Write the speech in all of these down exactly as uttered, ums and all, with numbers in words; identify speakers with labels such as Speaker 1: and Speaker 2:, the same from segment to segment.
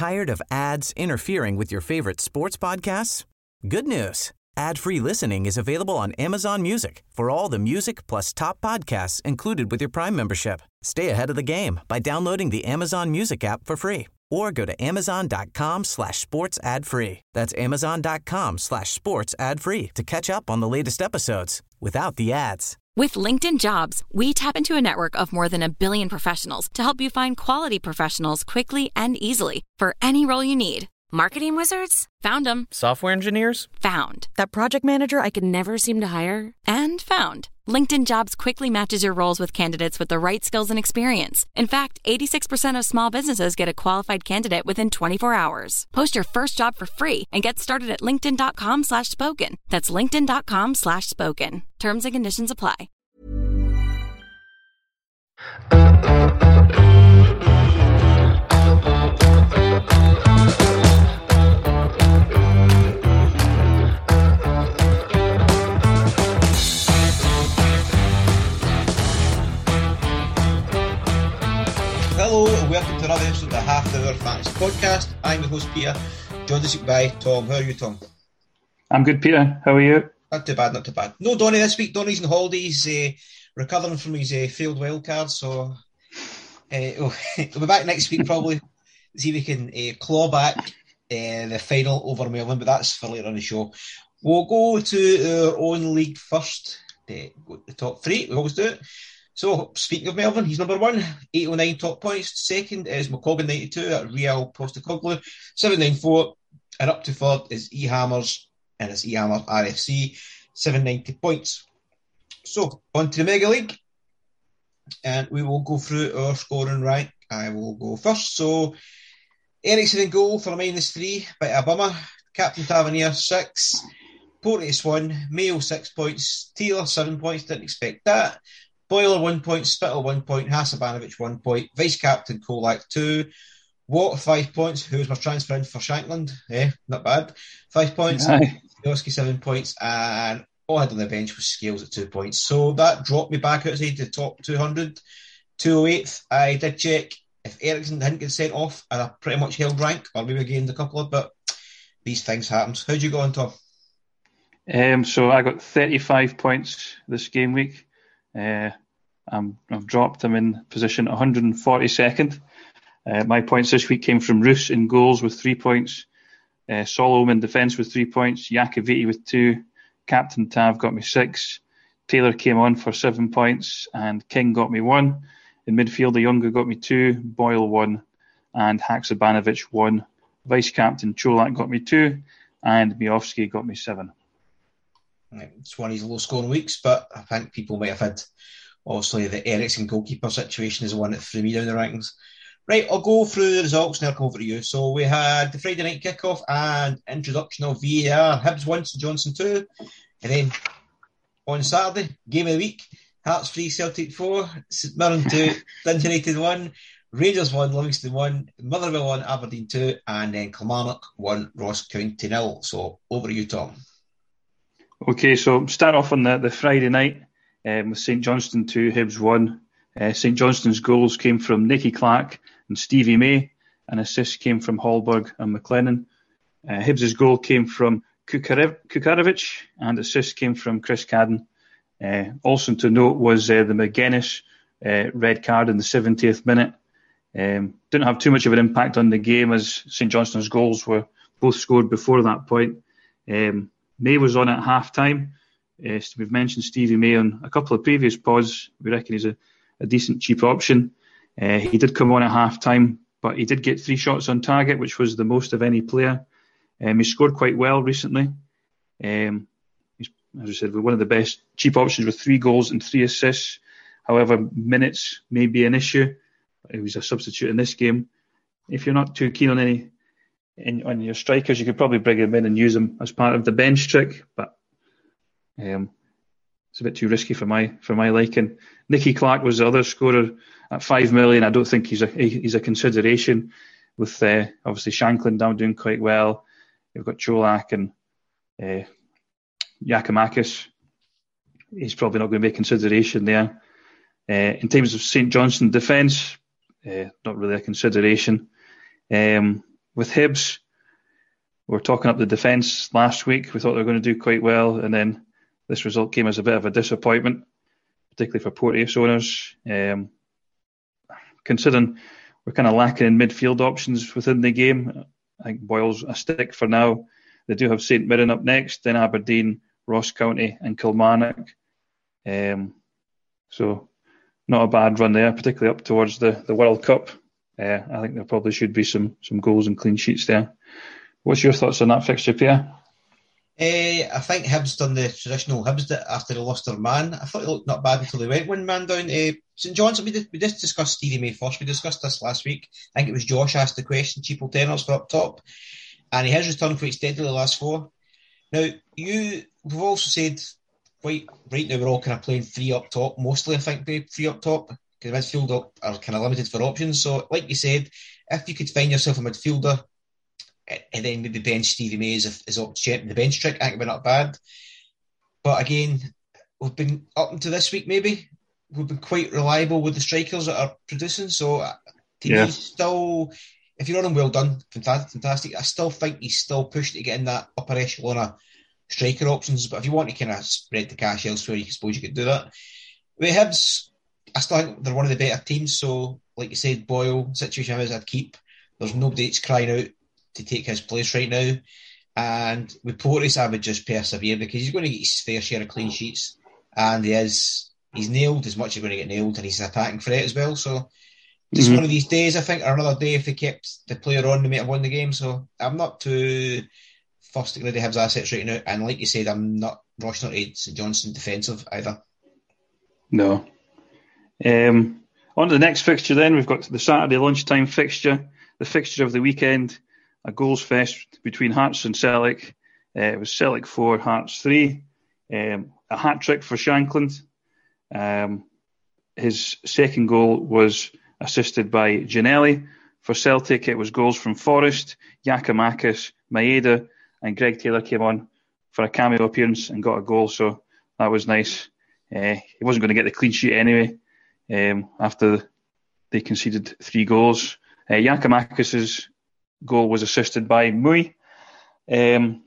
Speaker 1: Tired of ads interfering with your favorite sports podcasts? Good news. Ad-free listening is available on Amazon Music for all the music plus top podcasts included with your Prime membership. Stay ahead of the game by downloading the Amazon Music app for free or go to amazon.com slash sports ad free. That's amazon.com slash sports ad free to catch up on the latest episodes without the ads.
Speaker 2: With LinkedIn Jobs, we tap into a network of more than a billion professionals to help you find quality professionals quickly and easily for any role you need. Marketing wizards? Found them.
Speaker 3: Software engineers?
Speaker 2: Found. That project manager I could never seem to hire? And found. LinkedIn Jobs quickly matches your roles with candidates with the right skills and experience. In fact, eighty-six percent of small businesses get a qualified candidate within twenty-four hours. Post your first job for free and get started at linkedin.com slash spoken. That's linkedin.com slash spoken. Terms and conditions apply.
Speaker 4: Hello and welcome to another episode of the Half Hour Fantasy Podcast. I'm your host Peter, joined this week by Tom. How are you, Tom?
Speaker 5: I'm good, Peter. How are you?
Speaker 4: Not too bad, not too bad. No Donny this week. Donny's on holidays, uh, recovering from his uh, failed wild card, so uh, we'll, we'll be back next week probably. See if we can uh, claw back uh, the final over Melbourne, but that's for later on the show. We'll go to our own league first. Uh, go to the top three. We always do it. So, speaking of Melbourne, he's number one, eight oh nine top points. Second is McCoggan ninety-two at Real Postecoglou, seven ninety-four. And up to third is E Hammers, and it's E Hammers R F C, seven ninety points. So, on to the Mega League. And we will go through our scoring rank. I will go first. So, Ericsson in goal for a minus three, bit of a bummer. Captain Tavernier, six. Porteous, one. Mayo, six points. Taylor, seven points. Didn't expect that. Boiler, one point. Spittle, one point. Hasabanovic, one point. Vice-Captain Kolak, two. Watt, five points. Who was my transfer in for Shankland? Eh, not bad. Five points. Yoski, seven points. And all I had on the bench was Scales at two points. So that dropped me back outside the top two hundred. two oh eighth. I did check if Ericsson didn't get sent off, I pretty much held rank, or maybe gained a couple of, but these things happen. How'd you go on, Tom?
Speaker 5: Um, so I got thirty-five points this game week. Uh, I'm, I've dropped them in position one hundred forty-second. Uh, my points this week came from Roos in goals with three points, uh, Solomon in defence with three points, Yakaviti with two, Captain Tav got me six, Taylor came on for seven points, and King got me one. In midfield, the Younger got me two, Boyle one, and Haksabanovic one. Vice-Captain Cholak got me two, and Miovski got me seven.
Speaker 4: It's one of his low-scoring weeks, but I think people might have had, obviously, the Ericsson goalkeeper situation is the one that threw me down the rankings. Right, I'll go through the results and I'll come over to you. So we had the Friday night kickoff and introduction of V A R. Hibs one, St Johnstone two. And then on Saturday, game of the week, Hearts three, Celtic four, St Mirren two, Dundee United one, Rangers one, Livingston one, Motherwell one, Aberdeen two, and then Kilmarnock one, Ross County nil. So over to you, Tom.
Speaker 5: Okay, so start off on the, the Friday night um, with St Johnstone two, Hibs one. Uh, St Johnstone's goals came from Nicky Clark and Stevie May, and assists came from Hallberg and McLennan. Uh, Hibs' goal came from Kukarev- Kukarevic, and assists came from Chris Cadden. Uh, also to note was uh, the McGuinness uh, red card in the seventieth minute. Um, didn't have too much of an impact on the game as St Johnstone's goals were both scored before that point. Um, May was on at half-time. Uh, so we've mentioned Stevie May on a couple of previous pods. We reckon he's a, a decent, cheap option. Uh, he did come on at half-time, but he did get three shots on target, which was the most of any player. Um, he scored quite well recently. Um, he's, as I said, we're one of the best cheap options with three goals and three assists. However, minutes may be an issue. He was a substitute in this game. If you're not too keen on any in, on your strikers, you could probably bring him in and use him as part of the bench trick, but um, it's a bit too risky for my for my liking. Nicky Clark was the other scorer at five million. I don't think he's a he's a consideration. With uh, obviously Shankland now doing quite well, you've got Cholak and uh, Giakoumakis. He's probably not going to be a consideration there. Uh, in terms of St Johnstone defence, uh, not really a consideration. Um, with Hibs, we were talking up the defence last week. We thought they were going to do quite well, and then this result came as a bit of a disappointment, particularly for Porteous owners. Um, considering we're kind of lacking in midfield options within the game, I think Boyle's a stick for now. They do have Saint Mirren up next, then Aberdeen, Ross County and Kilmarnock. Um, so not a bad run there, particularly up towards the, the World Cup. Uh, I think there probably should be some some goals and clean sheets there. What's your thoughts on that fixture, Pierre?
Speaker 4: Uh, I think Hibs done the traditional Hibs did after they lost their man. I thought it looked not bad until they went one man down. Uh, St John's, we, did, we just discussed Stevie May first. We discussed this last week. I think it was Josh asked the question, cheapo tenors for up top. And he has returned quite steadily the last four. Now, you, we've also said, quite right now we're all kind of playing three up top. Mostly, I think, babe, three up top. Because midfield up are kind of limited for options. So, like you said, if you could find yourself a midfielder and then maybe bench Stevie May as, as the bench trick, I think it'd be not bad. But again, we've been, up until this week maybe, we've been quite reliable with the strikers that are producing. So, to
Speaker 5: yeah.
Speaker 4: me, still, if you're on him, well done, fantastic, fantastic. I still think he's still pushing to get in that upper echelon of striker options. But if you want to kind of spread the cash elsewhere, you suppose you could do that. With Hibs, I still think they're one of the better teams. So, like you said, Boyle, situation is I'd keep. There's nobody that's crying out to take his place right now. And with Porteous, I would just persevere because he's going to get his fair share of clean sheets. And he is, he's nailed as much as he's going to get nailed, and he's an attacking threat as well. So, just mm-hmm. one of these days, I think, or another day if they kept the player on, they might have won the game. So, I'm not too fussed to get rid of Hibs assets right now. And like you said, I'm not rushing out to St Johnstone defensive either.
Speaker 5: No. Um, on to the next fixture then. We've got the Saturday lunchtime fixture, the fixture of the weekend, a goals fest between Hearts and Celtic. Uh, it was Celtic four, Hearts three. Um, a hat-trick for Shankland. Um, his second goal was assisted by Ginnelly. For Celtic, it was goals from Forrest, Giakoumakis, Maeda, and Greg Taylor came on for a cameo appearance and got a goal, so that was nice. Uh, he wasn't going to get the clean sheet anyway. Um, after they conceded three goals. Uh, Giakoumakis' goal was assisted by Mui. Um,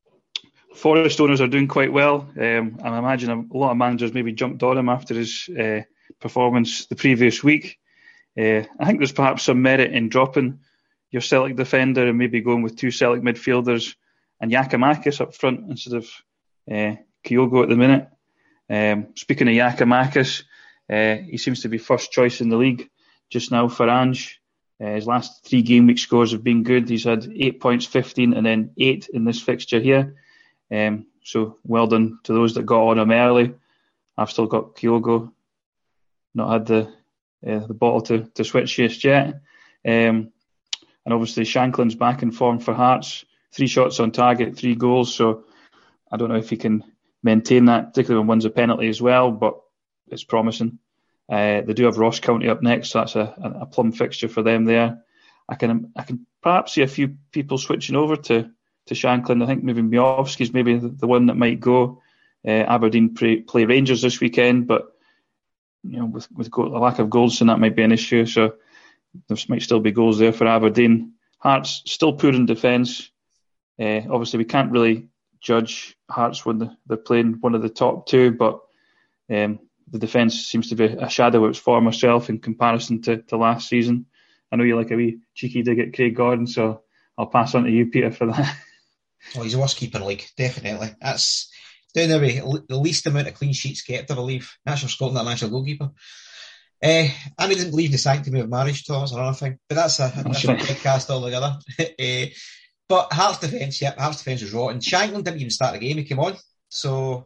Speaker 5: Forest owners are doing quite well. Um, I imagine a lot of managers maybe jumped on him after his uh, performance the previous week. Uh, I think there's perhaps some merit in dropping your Celtic defender and maybe going with two Celtic midfielders and Giakoumakis up front instead of uh, Kyogo at the minute. Um, speaking of Giakoumakis, Uh, he seems to be first choice in the league just now for Ange. Uh, his last three game week scores have been good. He's had eight points, fifteen, and then eight in this fixture here. Um, so well done to those that got on him early. I've still got Kyogo, not had the uh, the bottle to, to switch just yet. Um, and obviously Shankland's back in form for Hearts. Three shots on target, three goals. So I don't know if he can maintain that, particularly when one's a penalty as well, but it's promising. Uh, they do have Ross County up next, so that's a, a plum fixture for them there. I can I can perhaps see a few people switching over to, to Shankland. I think maybe Miovski's maybe the, the one that might go. Uh, Aberdeen play, play Rangers this weekend, but you know with with go- the lack of goals, then that might be an issue. So there might still be goals there for Aberdeen. Hearts still poor in defence. Uh, obviously, we can't really judge Hearts when they're playing one of the top two, but um, the defence seems to be a shadow of its former self in comparison to, to last season. I know you like a wee cheeky dig at Craig Gordon, so I'll pass on to you, Peter, for that.
Speaker 4: Oh, he's the worst keeper in the league, definitely. That's down the way, the least amount of clean sheets kept, I believe. National Scotland, that national goalkeeper. Uh, and he didn't believe in the sanctity of marriage, Thomas, or anything. But that's a, a different podcast altogether. uh, but Hearts defence, yep, Hearts defence was rotten. Shankland didn't even start the game, he came on. So,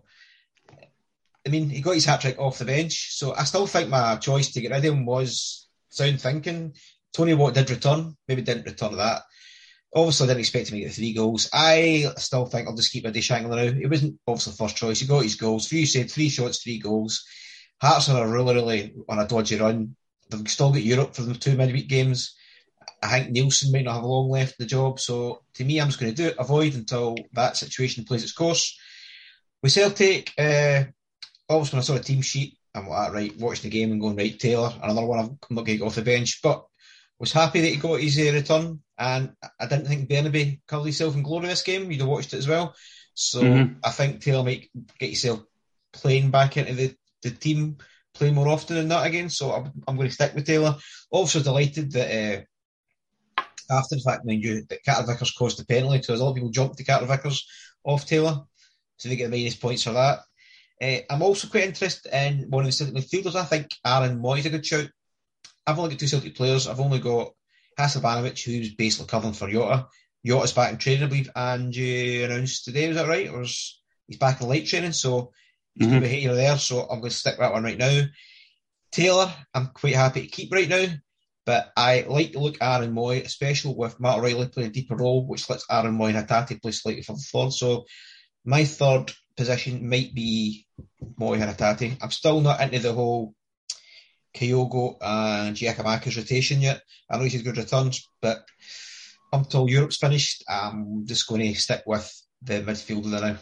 Speaker 4: I mean, he got his hat-trick off the bench, so I still think my choice to get rid of him was sound thinking. Tony Watt did return, maybe didn't return to that. Obviously, I didn't expect him to get three goals. I still think I'll just keep rid of Shankland now. He wasn't obviously first choice. He got his goals. For you said, three shots, three goals. Hearts are really, really on a dodgy run. They've still got Europe for the two midweek games. I think Nielsen might not have long left in the job, so to me, I'm just going to do it, avoid until that situation plays its course. With Celtic, uh, obviously, when I saw the team sheet, I'm like, right, watching the game and going, right, Taylor, another one I'm not going to get off the bench. But was happy that he got his uh, return, and I didn't think Bernabe covered himself in glory this game. You'd have watched it as well. So mm-hmm. I think Taylor might get himself playing back into the, the team, play more often than that again. So I'm, I'm going to stick with Taylor. Also delighted that uh, after the fact, mind you, that Carter Vickers caused the penalty, because a lot of people jumped to Carter Vickers off Taylor, so they get the minus points for that. Uh, I'm also quite interested in one of the Celtic midfielders. I think Aaron Mooy's a good shout. I've only got two Celtic players. I've only got Haksabanovic, who's basically covering for Jota. Jota's back in training, I believe, and uh, announced today, was that right? Or is, he's back in light training, so he's mm-hmm. going to be here there, so I'm going to stick with that one right now. Taylor, I'm quite happy to keep right now, but I like to look at Aaron Mooy, especially with Matt O'Reilly playing a deeper role, which lets Aaron Mooy and Hatate play slightly for the third. So my third position might be Mooy and Hatate. I'm still not into the whole Kyogo and Giacomakis rotation yet. I know he's had good returns, but until Europe's finished, I'm just going to stick with the midfielder now.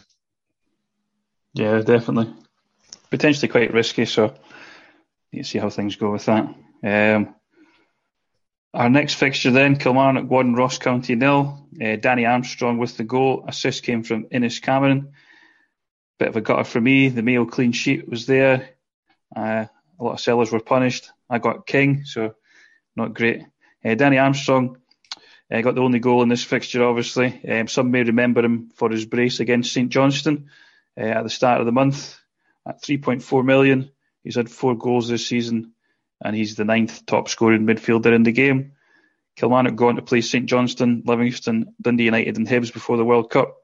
Speaker 5: Yeah, definitely. Potentially quite risky, so you see how things go with that. Um, our next fixture then, Kilmarnock one, Ross County nil. Uh, Danny Armstrong with the goal. Assist came from Innes Cameron. Bit of a gutter for me. The Mayo clean sheet was there. Uh, a lot of sellers were punished. I got King, so not great. Uh, Danny Armstrong uh, got the only goal in this fixture, obviously. Um, some may remember him for his brace against St Johnstone uh, at the start of the month at three point four million. He's had four goals this season, and he's the ninth top scoring midfielder in the game. Kilmarnock go on to play St Johnstone, Livingston, Dundee United and Hibs before the World Cup.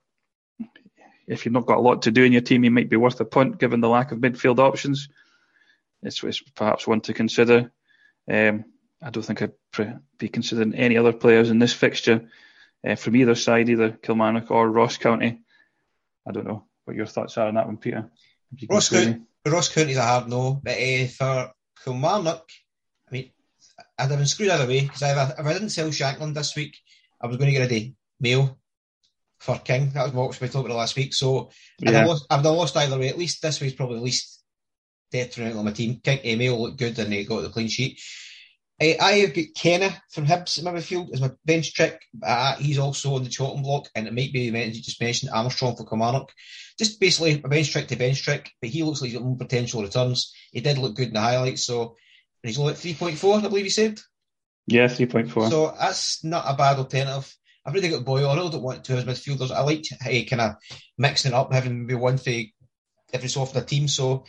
Speaker 5: If you've not got a lot to do in your team, you might be worth a punt given the lack of midfield options. It's, it's perhaps one to consider. Um, I don't think I'd pre- be considering any other players in this fixture uh, from either side, either Kilmarnock or Ross County. I don't know what your thoughts are on that one, Peter.
Speaker 4: Ross County, Ross County's a hard no, but uh, for Kilmarnock, I mean, I'd have been screwed either way, because if I didn't sell Shankland this week, I was going to get a day Mayo for King. That was what we talked about last week. So yeah. I'd, have lost, I'd have lost either way. At least this way's probably the least detrimental on my team. King, uh, Mayo looked good and they got the clean sheet. Uh, I have got Kenna from Hibs in my midfield as my bench trick. Uh, he's also on the chopping block, and it might be, you just mentioned, Armstrong for Kilmarnock. Just basically a bench trick to bench trick, but he looks like he's got more potential returns. He did look good in the highlights, so he's only at three point four, I believe he said.
Speaker 5: Yeah, three point four.
Speaker 4: So that's not a bad alternative. I've really got Boyle. I really don't want two as midfielders. I like hey, kind of mixing it up, having maybe one for every so often a team. So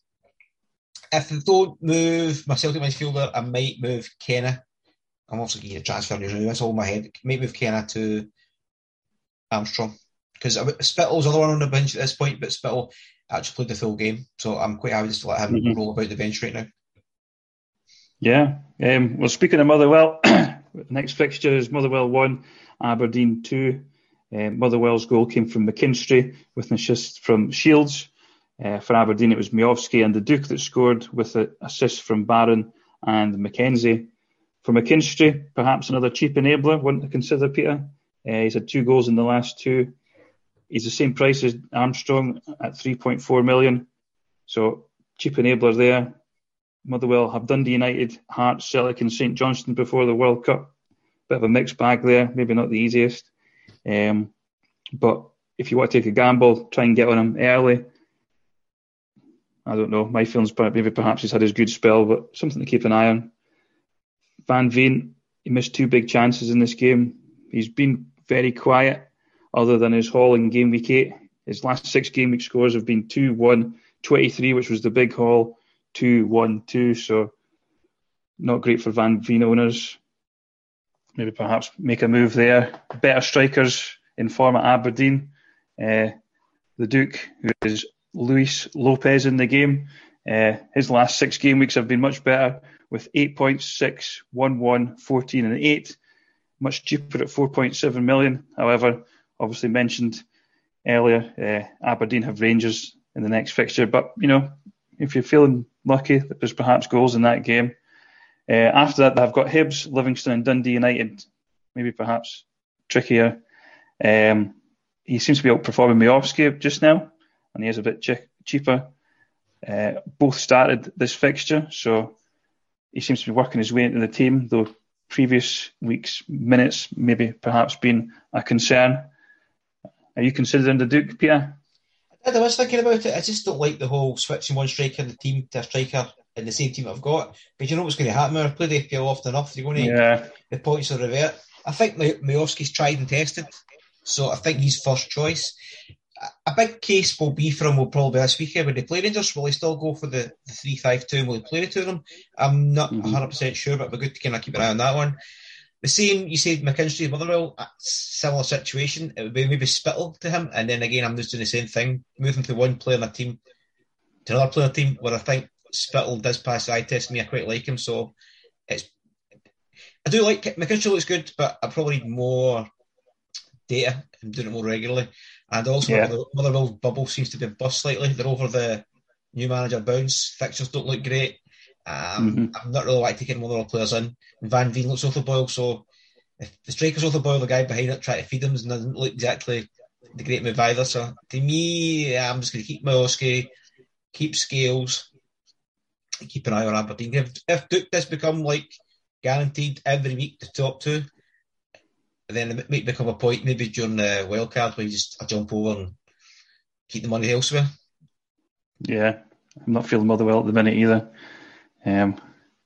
Speaker 4: if they don't move my Celtic midfielder, I might move Kenna. I'm also getting a transfer news now. That's all in my head. Might move Kenna to Armstrong. Because Spittle's the other one on the bench at this point, but Spittle actually played the full game. So I'm quite happy just to let him mm-hmm. roll about the bench right now.
Speaker 5: Yeah. Um, well, speaking of Motherwell, the next fixture is Motherwell one, Aberdeen two. Uh, Motherwell's goal came from McKinstry with an assist from Shields. Uh, for Aberdeen, it was Miovski and the Duke that scored with an assist from Barron and Mackenzie. For McKinstry, perhaps another cheap enabler, one to consider, Peter. Uh, he's had two goals in the last two. He's the same price as Armstrong at three point four million. So, cheap enabler there. Motherwell have Dundee United, Hearts, Celtic and St Johnstone before the World Cup. Bit of a mixed bag there, maybe not the easiest. Um, but if you want to take a gamble, try and get on him early. I don't know. My feelings, maybe perhaps he's had his good spell, but something to keep an eye on. Van Veen, he missed two big chances in this game. He's been very quiet, other than his haul in game week eight. His last six game week scores have been two one, twenty-three, which was the big haul, two one two. So not great for Van Veen owners. Maybe perhaps make a move there. Better strikers in form at Aberdeen. Uh, the Duke, who is Luis Lopez in the game. Uh, his last six game weeks have been much better, with eight point six, one one, fourteen and eight. Much cheaper at four point seven million. However, obviously mentioned earlier, uh, Aberdeen have Rangers in the next fixture. But, you know, if you're feeling lucky that there's perhaps goals in that game. Uh, after that, they've got Hibs, Livingston and Dundee United. Maybe perhaps trickier. Um, he seems to be outperforming Miovski just now, and he is a bit ch- cheaper. Uh, both started this fixture, so he seems to be working his way into the team, though previous week's minutes maybe perhaps been a concern. Are you considering the Duke, Peter?
Speaker 4: I was thinking about it. I just don't like the whole switching one striker in the team to a striker in the same team I've got. But you know what's going to happen? I've played F P L often enough. You're going to
Speaker 5: yeah.
Speaker 4: the points will revert. I think Majowski's tried and tested, so I think he's first choice. A big case will be for him will probably be this weekend when they play Rangers. Will he still go for the, the three five two and will he play the two of them? I'm not mm-hmm. one hundred percent sure, but it'd be good to kind of keep an eye on that one. The same, you said McKinstry, Motherwell, similar situation. It would be maybe Spittle to him, and then again, I'm just doing the same thing, moving from one player in a team to another player in a team, where I think Spittle does pass the eye test me. I quite like him, so it's. I do like McKinstry looks good, but I probably need more data. I'm doing it more regularly, and also yeah. Motherwell's bubble seems to be bust slightly. They're over the new manager bounce. Fixtures don't look great. Um, mm-hmm. I'm not really like taking Motherwell players in. And Van Veen looks off the boil, so if the striker's off the boil, the guy behind it trying to feed him doesn't look exactly the great move either. So to me, I'm just going to keep Majowski, keep Scales, keep an eye on Aberdeen. If, if Duke does become like guaranteed every week the top two, then it might become a point maybe during the wild card where you just I jump over and keep the money elsewhere.
Speaker 5: Yeah, I'm not feeling Motherwell at the minute either. Um,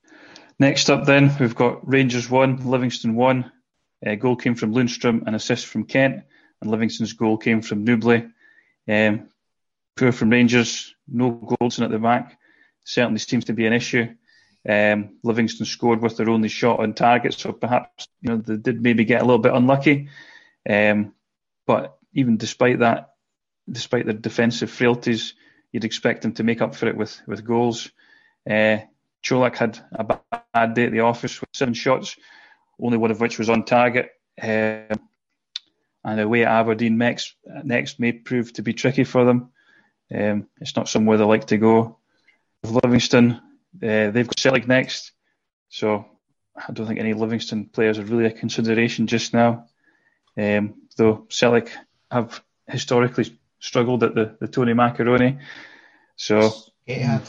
Speaker 5: next up then, we've got Rangers one, Livingston one. Uh, goal came from Lundstrom, an assist from Kent, and Livingston's goal came from Newbley. Um, poor from Rangers, no goals in at the back. Certainly seems to be an issue. Um, Livingston scored with their only shot on target, so perhaps you know they did maybe get a little bit unlucky. Um, but even despite that, despite their defensive frailties, you'd expect them to make up for it with with goals. Uh, Čolak had a bad day at the office with seven shots, only one of which was on target. Um, and away at Aberdeen next, next may prove to be tricky for them. Um, it's not somewhere they like to go. With Livingston, uh, they've got Celtic next, so I don't think any Livingston players are really a consideration just now. Um, though Celtic have historically struggled at the, the Tony Macaroni. So.
Speaker 4: Yeah.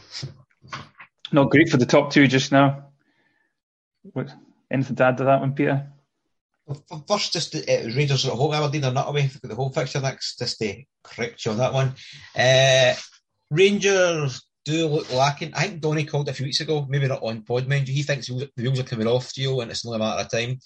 Speaker 5: Not great for the top two just now. What, anything to add to that one, Peter?
Speaker 4: Well, first, just uh, Rangers at home. Aberdeen are not away. They've got the whole fixture next. Just to correct you on that one. Uh, Rangers do look lacking. I think Donny called it a few weeks ago, maybe not on pod, mind you. He thinks the wheels are coming off, Gio, and it's only a matter of time.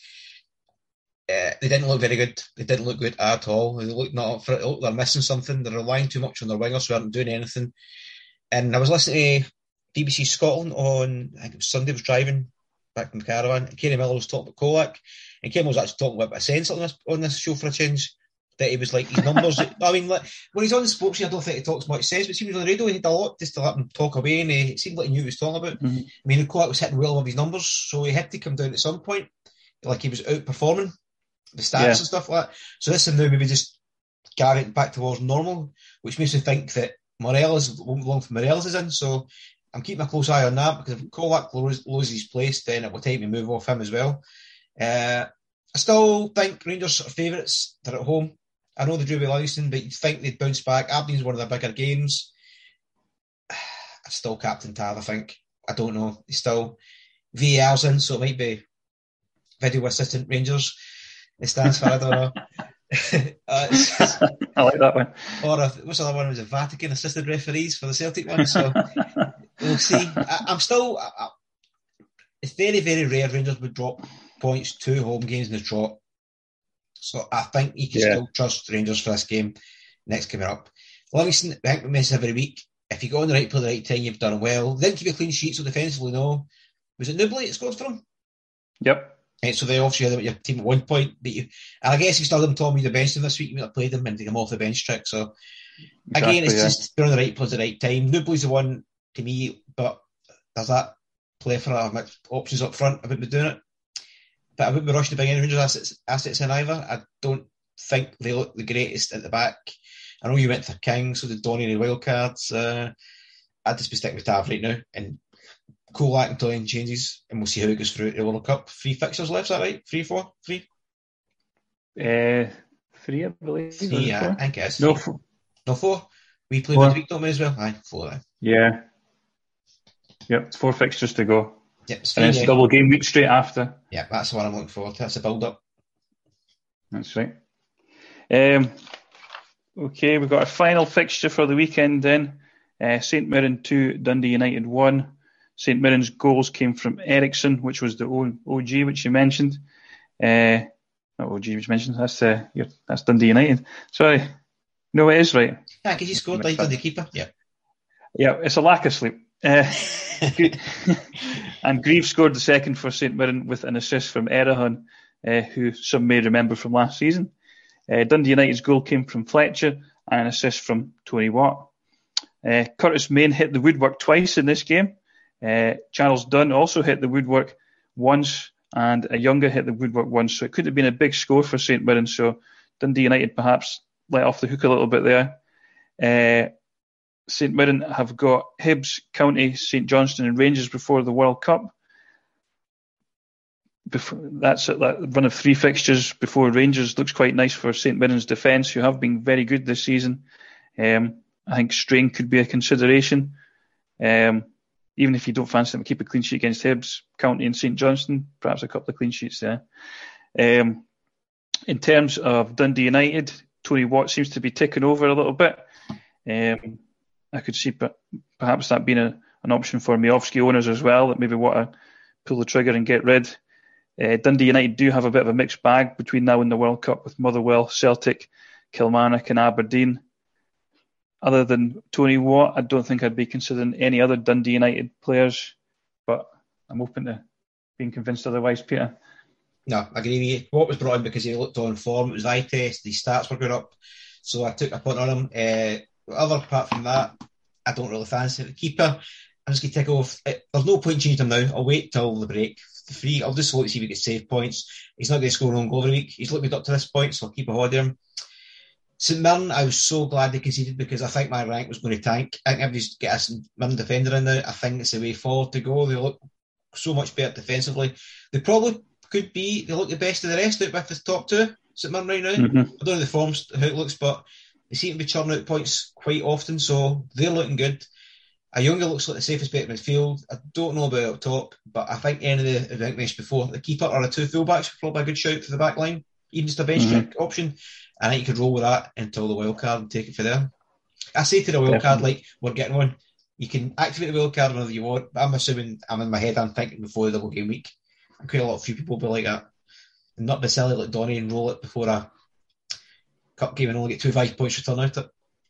Speaker 4: Uh, they didn't look very good. They didn't look good at all. They look not up for it. Oh, they're missing something. They're relying too much on their wingers who aren't doing anything. And I was listening to B B C Scotland on, I think it was Sunday, I was driving back from the caravan, and Kenny Miller was talking about Kolak, and Kenny was actually talking about a sense on this, on this show for a change, that he was like, his numbers, I mean, like, when he's on the spokesman, I don't think he talks much sense, but he was on the radio, he had a lot just to let him talk away, and he, it seemed like he knew what he was talking about. Mm-hmm. I mean, Kolak was hitting well above his numbers, so he had to come down at some point, like he was outperforming the stats yeah. and stuff like that. So this is now maybe just carrying it back towards normal, which makes me think that Morelos, long for Morelos is in, so I'm keeping a close eye on that, because if Kolak loses his place, then it will take me to move off him as well. Uh, I still think Rangers are favourites. They're at home. I know they drew with Livingston, but you'd think they'd bounce back. Aberdeen's one of their bigger games. I'm still Captain Tav, I think. I don't know. He's still V A R's in, so it might be video assistant Rangers. It stands for, I don't know. uh,
Speaker 5: I like that one.
Speaker 4: Or a, what's the other one? Was it Vatican assisted referees for the Celtic one? So we'll see. I, I'm still. I, I, it's very, very rare Rangers would drop points to home games in the trot. So I think you can yeah. still trust Rangers for this game next coming up. Livingston, I think we miss every week. If you go on the right play at the right time, you've done well. They didn't keep a clean sheet, so defensively, no. Was it Newbley that scored for them?
Speaker 5: Yep.
Speaker 4: Right, so they obviously had your team at one point, but you, and I guess you still didn't Tommy the bench them this week. You might have played them and take them off the bench trick. So exactly, again, it's yeah. just they're on the right place at the right time. Newbley's the one to me, but there's that plethora of options up front. I wouldn't be doing it, but I wouldn't be rushing to bring any Rangers assets, assets in either. I don't think they look the greatest at the back. I know you went for King, so did Donny in the wild cards. Uh, I'd just be sticking with Tav right now and Kolak until any changes, and we'll see how it goes through the World Cup. Three fixtures left, is that right? Three, four, three?
Speaker 5: Uh, three, I believe.
Speaker 4: Three, yeah, I guess.
Speaker 5: No, four.
Speaker 4: No, four. We play midweek, don't we, as well? Aye, four then.
Speaker 5: Yeah. Yep, four fixtures to go.
Speaker 4: Yep, it's
Speaker 5: and then it's a double game week straight after.
Speaker 4: Yeah, that's the one I'm looking forward to. That's a build-up.
Speaker 5: That's right. Um, okay, we've got a final fixture for the weekend then. Uh, St Mirren two, Dundee United one. St Mirren's goals came from Eriksson, which was the O G which you mentioned. Uh, not O G which you mentioned, that's, uh, that's Dundee United. Sorry. No, it is right.
Speaker 4: Yeah, because he scored like the keeper. Yeah.
Speaker 5: Yeah, it's a lack of sleep. Uh, and Grieve scored the second for St Mirren with an assist from Erdogan, uh, who some may remember from last season. Uh, Dundee United's goal came from Fletcher and an assist from Tony Watt. Uh, Curtis Main hit the woodwork twice in this game. Uh, Charles Dunn also hit the woodwork once, and a younger hit the woodwork once. So it could have been a big score for St Mirren. So Dundee United perhaps let off the hook a little bit there. Uh, St Mirren have got Hibs, County, St Johnstone and Rangers before the World Cup. Before, that's it, that run of three fixtures before Rangers looks quite nice for St Mirren's defence, who have been very good this season. Um, I think Strain could be a consideration. Um, even if you don't fancy them, keep a clean sheet against Hibs, County and St Johnstone, perhaps a couple of clean sheets there. Um, in terms of Dundee United, Tony Watt seems to be ticking over a little bit. Um, I could see perhaps that being a, an option for Miovski owners as well, that maybe want to pull the trigger and get rid. Uh, Dundee United do have a bit of a mixed bag between now and the World Cup with Motherwell, Celtic, Kilmarnock and Aberdeen. Other than Tony Watt, I don't think I'd be considering any other Dundee United players, but I'm open to being convinced otherwise, Peter.
Speaker 4: No, I agree with you. Watt was brought in because he looked on form. It was eye test. The stats were going up. So I took a punt on him. Uh, other apart from that, I don't really fancy the keeper. I'm just going to take off. There's no point changing him now. I'll wait till the break. The free, I'll just look to see if he gets save points. He's not going to score an own goal every week. He's looked up to this point, so I'll keep a hold of him. St Mirren, I was so glad they conceded because I think my rank was going to tank. I think everybody's get a St Mirren defender in there. I think it's the way forward to go. They look so much better defensively. They probably could be, they look the best of the rest out with the top two, St Mirren right now. Mm-hmm. I don't know the forms, how it looks, but they seem to be churning out points quite often, so they're looking good. Ayunga looks like the safest bet in midfield. I don't know about up top, but I think any of the event mentioned before, the keeper or the two fullbacks are probably a good shout for the back line, even just a bench mm-hmm. kick option. I think you could roll with that until the wild card and take it for there. I say to the wild card, like, we're getting one. You can activate the wild card whenever you want, but I'm assuming, I'm in my head, I'm thinking before the double game week. I'm quite a lot of few people will be like that. And not be silly like Donny and roll it before a cup game and only get two five points return out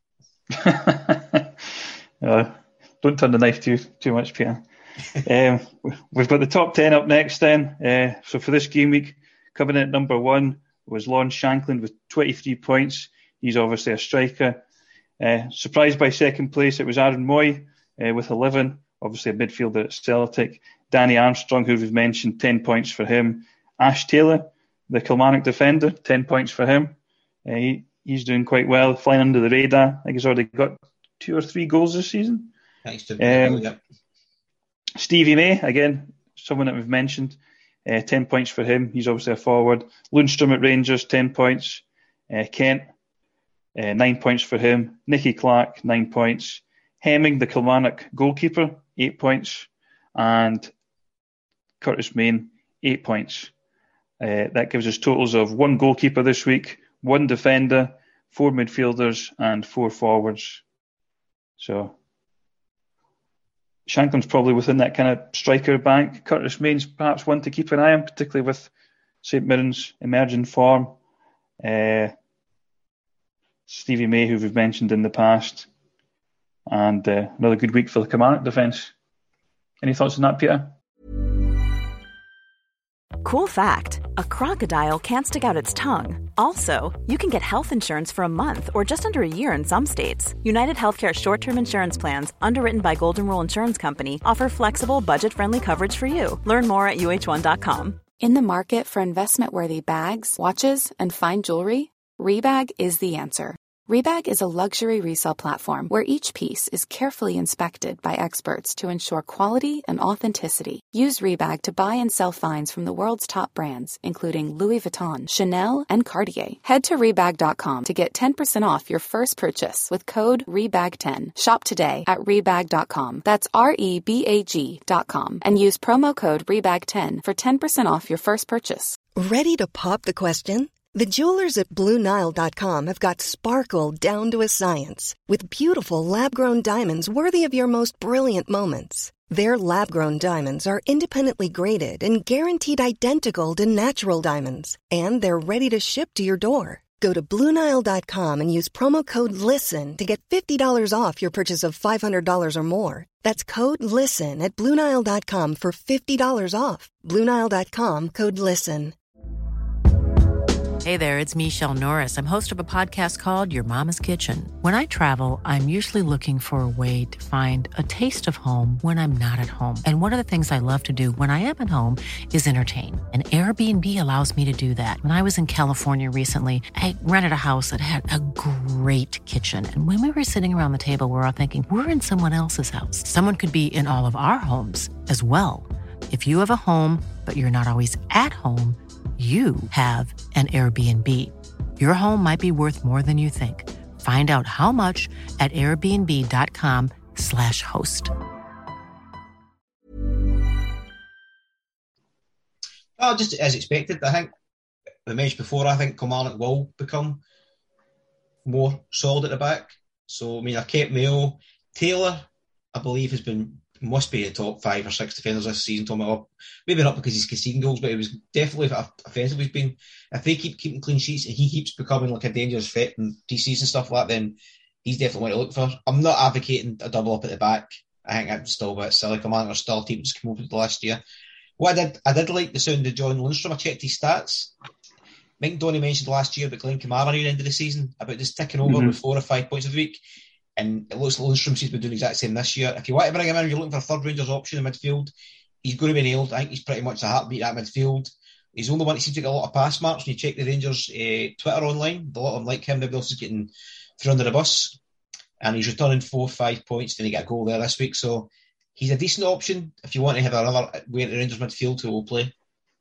Speaker 4: it.
Speaker 5: uh, don't turn the knife too too much, Peter. um, we've got the top ten up next then. Uh, so for this game week, coming in at number one was Lon Shankland with twenty-three points. He's obviously a striker. Uh, surprised by second place, it was Aaron Moy uh, with eleven, obviously a midfielder at Celtic. Danny Armstrong, who we've mentioned, ten points for him. Ash Taylor, the Kilmarnock defender, ten points for him. Uh, he, he's doing quite well, flying under the radar. I think he's already got two or three goals this season.
Speaker 4: Thanks to
Speaker 5: um,
Speaker 4: yep.
Speaker 5: Stevie May, again, someone that we've mentioned, uh, ten points for him. He's obviously a forward. Lundstrom at Rangers, ten points. Uh, Kent, uh, nine points for him. Nicky Clark, nine points. Hemming, the Kilmarnock goalkeeper, eight points. And Curtis Main, eight points. Uh, that gives us totals of one goalkeeper this week, one defender, four midfielders, and four forwards. So Shankland's probably within that kind of striker bank. Curtis Main's perhaps one to keep an eye on, particularly with St Mirren's emerging form. Uh, Stevie May, who we've mentioned in the past. And uh, another good week for the Kilmarnock defence. Any thoughts on that, Peter?
Speaker 3: Cool fact, a crocodile can't stick out its tongue. Also, you can get health insurance for a month or just under a year in some states. United Healthcare short-term insurance plans, underwritten by Golden Rule Insurance Company, offer flexible, budget-friendly coverage for you. Learn more at U H one dot com.
Speaker 6: In the market for investment-worthy bags, watches, and fine jewelry, Rebag is the answer. Rebag is a luxury resale platform where each piece is carefully inspected by experts to ensure quality and authenticity. Use Rebag to buy and sell finds from the world's top brands, including Louis Vuitton, Chanel, and Cartier. Head to Rebag dot com to get ten percent off your first purchase with code Rebag ten. Shop today at Rebag dot com. That's R E B A G dot com. And use promo code Rebag ten for ten percent off your first purchase.
Speaker 7: Ready to pop the question? The jewelers at Blue Nile dot com have got sparkle down to a science with beautiful lab-grown diamonds worthy of your most brilliant moments. Their lab-grown diamonds are independently graded and guaranteed identical to natural diamonds, and they're ready to ship to your door. Go to Blue Nile dot com and use promo code LISTEN to get fifty dollars off your purchase of five hundred dollars or more. That's code LISTEN at Blue Nile dot com for fifty dollars off. Blue Nile dot com, code LISTEN.
Speaker 8: Hey there, it's Michelle Norris. I'm host of a podcast called Your Mama's Kitchen. When I travel, I'm usually looking for a way to find a taste of home when I'm not at home. And one of the things I love to do when I am at home is entertain. And Airbnb allows me to do that. When I was in California recently, I rented a house that had a great kitchen. And when we were sitting around the table, we were all thinking, we're in someone else's house. Someone could be in all of our homes as well. If you have a home, but you're not always at home, you have an Airbnb. Your home might be worth more than you think. Find out how much at airbnb.com slash host.
Speaker 4: Well, just as expected, I think, we mentioned before, I think Kilmarnock will become more solid at the back. So, I mean, I've kept Mayo. Taylor, I believe, has been must be the top five or six defenders this season. Tom, up, maybe not because he's conceding goals, but he was definitely offensively. He's been, if they keep keeping clean sheets and he keeps becoming like a dangerous threat in pre-season stuff like that, then he's definitely one to look for. I'm not advocating a double up at the back. I think I'm still a bit silly. Kilmarnock are still a team that's come over the last year. What I did, I did like the sound of John Lundstrom. I checked his stats. Mike Donny mentioned last year about Glenn Kamara near the end of the season, about just ticking over mm-hmm. with four or five points a week. And it looks like Lundstrom's been doing the exact same this year. If you want to bring him in, you're looking for a third Rangers option in midfield, he's going to be nailed. I think he's pretty much a heartbeat at midfield. He's the only one that seems to get a lot of pass marks. When you check the Rangers uh, Twitter online, a lot of them like him. Everybody else is getting thrown under the bus. And he's returning four or five points. Then he got a goal there this week. So he's a decent option if you want to have another way at the Rangers midfield who will play.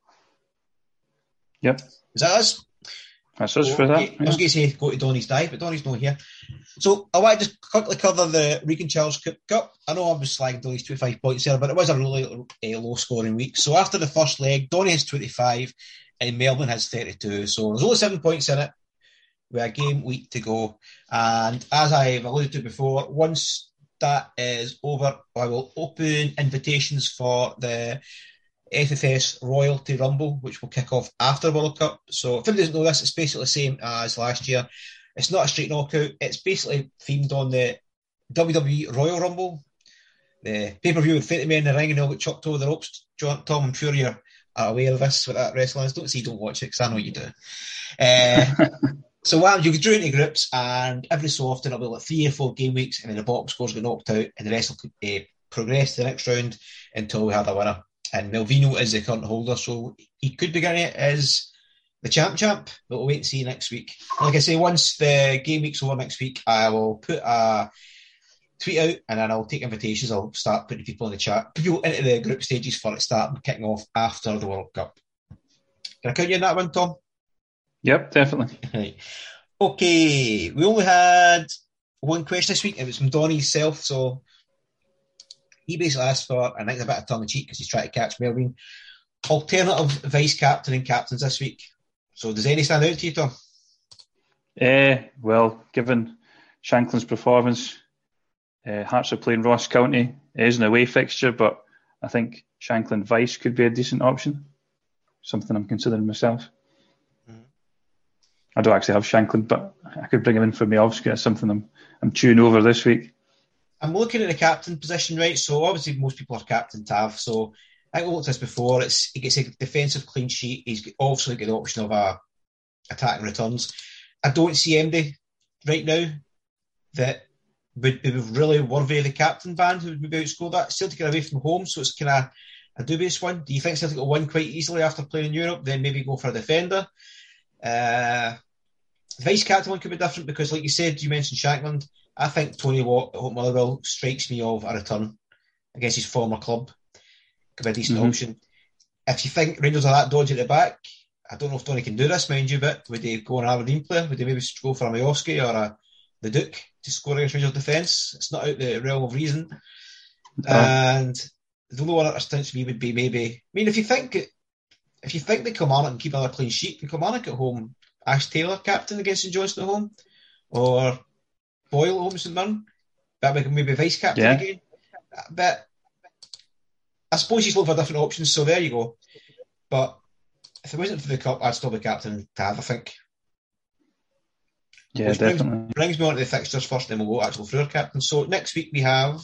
Speaker 5: Yep.
Speaker 4: Is that us?
Speaker 5: That's us for that. Yeah.
Speaker 4: I was going to say go to Donny's dive, but Donny's not here. So I want to just quickly cover the Regan Charles Cup. I know I was slagging Donny's twenty-five points there, but it was a really uh, low-scoring week. So after the first leg, Donny has twenty-five and Melbourne has thirty-two. So there's only seven points in it with a game week to go. And as I've alluded to before, once that is over, I will open invitations for the F F S Royalty Rumble, which will kick off after World Cup. So if anybody doesn't know this, it's basically the same as last year. It's not a straight knockout. It's basically themed on the W W E Royal Rumble, the pay-per-view with thirty men in the ring and they'll get chucked over the ropes. Tom, I'm sure you're aware of this with that wrestling is. Don't say don't watch it because I know you do. Uh, so what you can draw into groups and every so often it'll be like three or four game weeks and then the bottom scores get knocked out and the rest will uh, progress to the next round until we have a winner. And Melvino is the current holder, so he could be getting it as the champ champ, but we'll wait and see next week. Like I say, once the game week's over next week, I will put a tweet out and then I'll take invitations. I'll start putting people in the chat, people into the group stages for it starting, kicking off after the World Cup. Can I count you in that one, Tom?
Speaker 5: Yep, definitely.
Speaker 4: Right. Okay, we only had one question this week. It was from Donny himself, so he basically asked for, and I think it's a bit of tongue in cheek because he's trying to catch Melvin, alternative vice captain and captains this week. So does any stand out to you, Tom?
Speaker 5: Uh, well, given Shanklin's performance, uh, Hearts are playing Ross County. It is an away fixture, but I think Shanklin vice could be a decent option. Something I'm considering myself. Mm-hmm. I don't actually have Shanklin, but I could bring him in for Miovski. That's something I'm I'm chewing over this week.
Speaker 4: I'm looking at the captain position, right? So obviously most people are captain Tav. So I think we looked at this before. It's he gets a defensive clean sheet. He's obviously got the option of a attack and returns. I don't see anybody right now that would be really worthy of the captain band who would be able to score that. Celtic are away from home, so it's kind of a dubious one. Do you think Celtic will win quite easily after playing in Europe? Then maybe go for a defender. Uh, The vice-captain one could be different because, like you said, you mentioned Shankland. I think Tony Watt at Motherwell strikes me of a return against his former club. Could be a decent mm-hmm. option. If you think Rangers are that dodgy at the back, I don't know if Tony can do this, mind you, but would they go on an Aberdeen player? Would they maybe go for a Majowski or a the Duke to score against Rangers defence? It's not out the realm of reason. No. And the only one that stints me would be maybe. I mean, if you think if you think they Kilmarnock and keep another clean sheet, can Kilmarnock at home, Ash Taylor captain against St Johnstone at home, or Boyle at home St Mirren, but maybe vice captain yeah. again. But I suppose he's looking for different options, so there you go. But if it wasn't for the cup, I'd still be captain Tav, I think.
Speaker 5: Yeah,
Speaker 4: Which
Speaker 5: definitely.
Speaker 4: Brings, brings me on to the fixtures first, then we'll go actually through our captain. So next week we have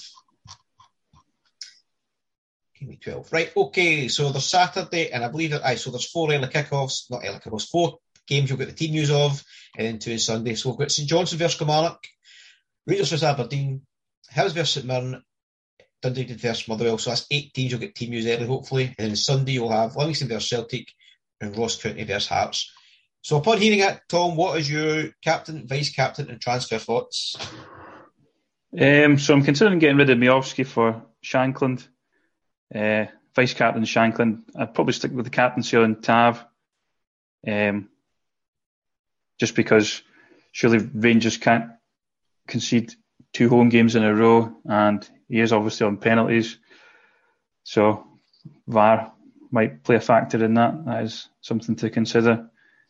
Speaker 4: Game Week twelve. Right, okay, so there's Saturday, and I believe that, aye, so there's four early kickoffs, not early kickoffs, four games you'll get the team news of, and then two on Sunday. So we've got St Johnstone versus Kilmarnock, Rangers versus Aberdeen, Hibs versus St Mirren, Dundee versus Motherwell. So that's eight teams you'll get team news early, hopefully. And then Sunday you'll have Livingston versus Celtic and Ross County versus Hearts. So upon hearing it, Tom, what is your captain, vice-captain and transfer thoughts?
Speaker 5: Um, so I'm considering getting rid of Miovski for Shankland. Uh, vice-captain Shankland. I'd probably stick with the captaincy on Tav. Um, just because surely Rangers can't concede two home games in a row, and he is obviously on penalties. So V A R might play a factor in that. That is something to consider.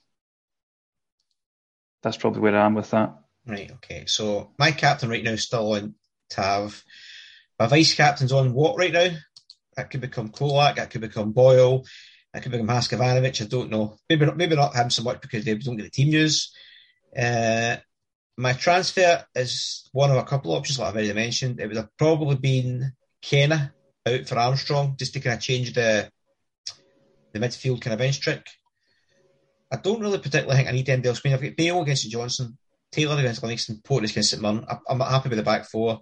Speaker 5: That's probably where I am with that.
Speaker 4: Right, okay. So my captain right now is still on Tav. My vice-captain's on Watt right now. That could become Kolak, that could become Boyle, that could become Haskavanovic, I don't know. Maybe not, maybe not him so much because they don't get the team news. Uh, my transfer is one of a couple of options, like I've already mentioned. It would have probably been Kenna out for Armstrong, just to kind of change the the midfield kind of bench trick. I don't really particularly think I need anybody else. I mean, I've got Bale against St Johnstone, Taylor against Livingston, Porteous against St Mirren. I'm not happy with the back four.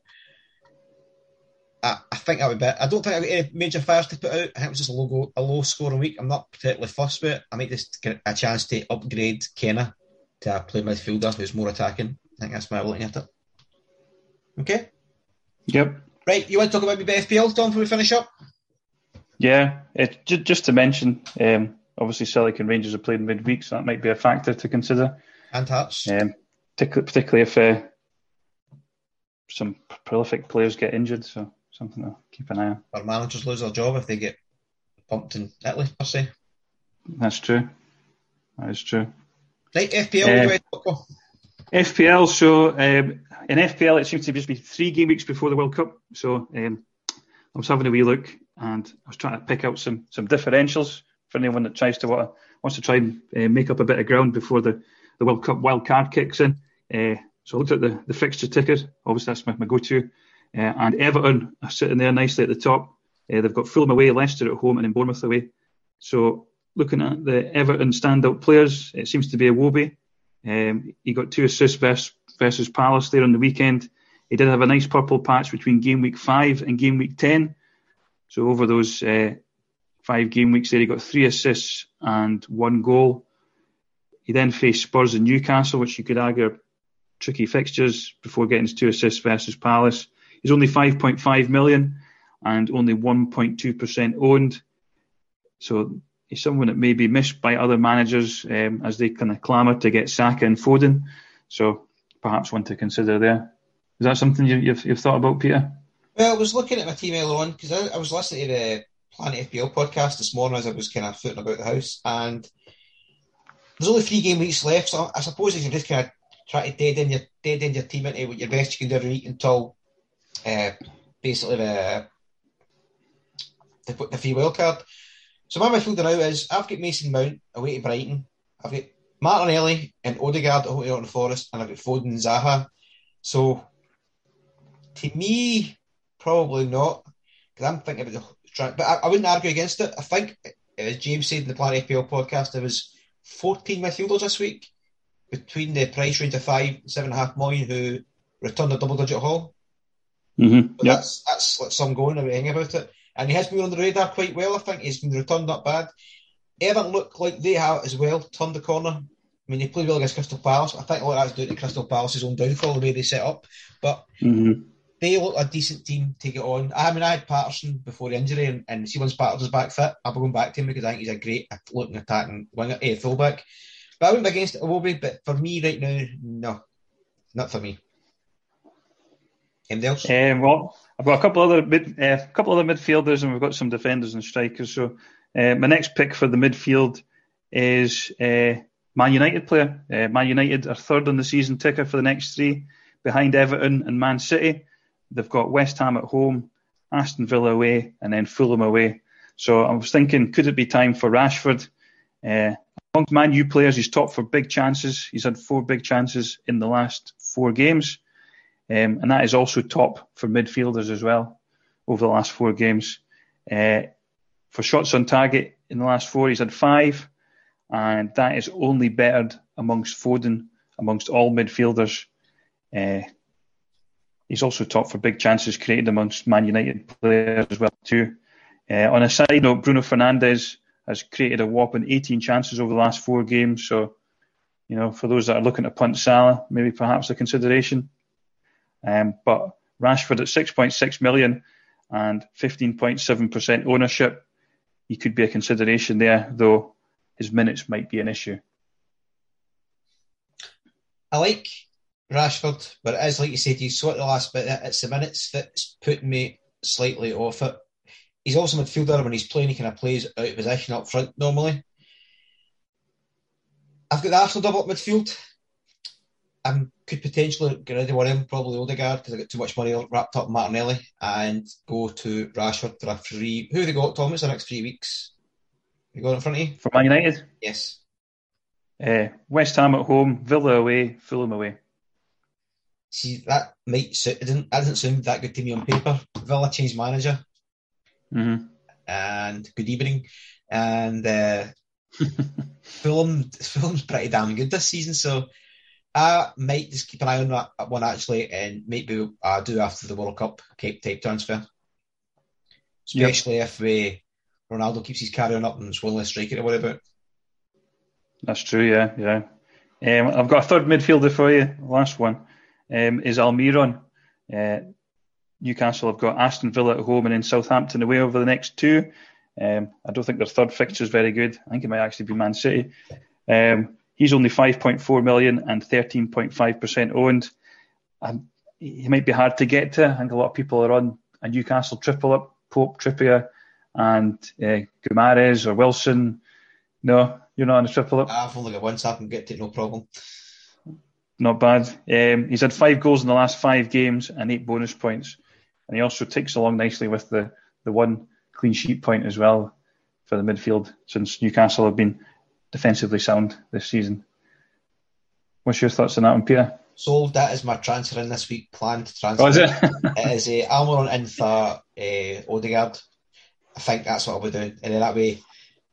Speaker 4: I, I think that would be it. I don't think I've got any major fires to put out. I think it was just a low, a low scoring week. I'm not particularly fussed with it. I might just get a chance to upgrade Kenna to a play midfielder who's more attacking. I think that's my way of looking at it. Okay?
Speaker 5: Yep.
Speaker 4: Right, you want to talk about my F P L, Tom, before we finish up?
Speaker 5: Yeah, it, just, just to mention, um, obviously Celtic and Rangers are playing midweek, so that might be a factor to consider.
Speaker 4: And Hearts.
Speaker 5: Um, particularly if uh, some prolific players get injured, so something to keep an eye on.
Speaker 4: Or managers lose their job if they get bumped in Italy, per se.
Speaker 5: That's true. That is true.
Speaker 4: Right, F P L,
Speaker 5: uh, F P L, so um, in F P L it seems to just be three game weeks before the World Cup, so um, I was having a wee look and I was trying to pick out some some differentials for anyone that tries to want wants to try and uh, make up a bit of ground before the, the World Cup wild card kicks in. Uh, so I looked at the, the fixture ticket, obviously that's my, my go-to, uh, and Everton are sitting there nicely at the top. Uh, they've got Fulham away, Leicester at home and then Bournemouth away. So looking at the Everton standout players, it seems to be Iwobi. Um, he got two assists versus, versus Palace there on the weekend. He did have a nice purple patch between game week five and game week ten. So over those uh, five game weeks there, he got three assists and one goal. He then faced Spurs and Newcastle, which you could argue are tricky fixtures, before getting his two assists versus Palace. He's only five point five million and only one point two percent owned. So he's someone that may be missed by other managers um, as they kind of clamour to get Saka and Foden. So perhaps one to consider there. Is that something you, you've, you've thought about, Peter?
Speaker 4: Well, I was looking at my team earlier on because I, I was listening to the Planet F P L podcast this morning as I was kind of footing about the house, and there's only three game weeks left, so I suppose you can just kind of try to dead in your dead in your team into what your best you can do every week until uh, basically the the, the free wild card. So my midfielder now is I've got Mason Mount away to Brighton, I've got Martinelli and Odegaard at Nottingham Forest, and I've got Foden and Zaha. So to me, probably not, because I'm thinking about the try, but I, I wouldn't argue against it. I think, as James said in the Planet F P L podcast, there was fourteen midfielders this week between the price range of five and seven and a half million who returned a double-digit haul.
Speaker 5: Mm-hmm.
Speaker 4: So
Speaker 5: yep.
Speaker 4: That's that's like some going everything about it, and he has been on the radar quite well. I think he's been returned not bad. Everton look like they have as well turned the corner. mean, they played well against Crystal Palace. I think a lot of that's due to Crystal Palace's own downfall, the way they set up. But
Speaker 5: mm-hmm.
Speaker 4: they look a decent team to get on. I mean, I had Patterson before the injury, and, and see once Patterson's back fit, I'll be going back to him because I think he's a great looking attacking winger, eh, fullback. But I wouldn't be against it, Iwobi, but for me right now, no. Not for me. Anything else?
Speaker 5: Um, well, I've got a couple other mid, uh, a couple other midfielders, and we've got some defenders and strikers. So uh, my next pick for the midfield is uh, Man United player. Uh, Man United are third on the season ticker for the next three, behind Everton and Man City. They've got West Ham at home, Aston Villa away, and then Fulham away. So I was thinking, could it be time for Rashford? Uh, amongst Man U players, he's top for big chances. He's had four big chances in the last four games. Um, and that is also top for midfielders as well over the last four games. Uh, for shots on target in the last four, he's had five. And that is only bettered amongst Foden, amongst all midfielders. Uh, he's also top for big chances created amongst Man United players as well too. Uh, on a side note, Bruno Fernandes has created a whopping eighteen chances over the last four games. So, you know, for those that are looking to punt Salah, maybe perhaps a consideration. Um, but Rashford at six point six million and fifteen point seven percent ownership, he could be a consideration there, though his minutes might be an issue.
Speaker 4: I like Rashford, but it is like you said, he's sort of the last bit. It's the minutes that's putting me slightly off it. He's also a midfielder. When he's playing, he kind of plays out of position up front normally. I've got the Arsenal double up midfield. I could potentially get rid of one of them, probably Odegaard, because I got too much money wrapped up in Martinelli, and go to Rashford for a free. Who have they got, Thomas, the next three weeks? You got it in front of you?
Speaker 5: For Man United?
Speaker 4: Yes.
Speaker 5: Uh, West Ham at home, Villa away, Fulham away.
Speaker 4: See, that might suit. It didn't, it doesn't sound that good to me on paper. Villa changed manager.
Speaker 5: Mm-hmm.
Speaker 4: And good evening. And uh, Fulham, Fulham's pretty damn good this season, so I might just keep an eye on that one actually, and maybe I do after the World Cup type transfer. Especially yep. if we, Ronaldo keeps his carry on up and is willing to strike it or whatever.
Speaker 5: That's true, yeah, yeah. Um, I've got a third midfielder for you. Last one um, is Almiron. Uh, Newcastle have got Aston Villa at home and then Southampton away over the next two. Um, I don't think their third fixture is very good. I think it might actually be Man City. Um, he's only five point four million and thirteen point five percent owned. Um, he might be hard to get to. I think a lot of people are on a Newcastle triple up, Pope, Trippier, and uh, Guimaraes or Wilson. No, you're not on a triple up?
Speaker 4: I've only got one, so I can get to it, no problem.
Speaker 5: Not bad. Um, he's had five goals in the last five games and eight bonus points. And he also ticks along nicely with the, the one clean sheet point as well for the midfield, since Newcastle have been defensively sound this season. What's your thoughts on that one, Peter?
Speaker 4: So that is my transfer in this week, planned transfer.
Speaker 5: Oh, is it?
Speaker 4: It is uh, Almiron in for uh, Odegaard. I think that's what I'll be doing. And then that way,